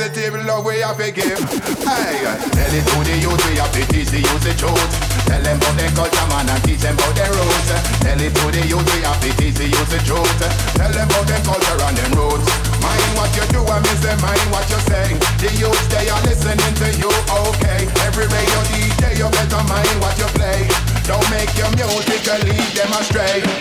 positive love we have to give. Hey, tell it to the youth, we have to teach the youth the truth. Tell them about their culture, man, and teach them about their roots. Tell it to the youth, we have to teach the youth the truth. Tell them about their culture and their roots. Mind what you do and miss them, mind what you say. The youth, they are listening to you, okay. Every radio DJ, you better mind what you play. Don't make your music lead them astray.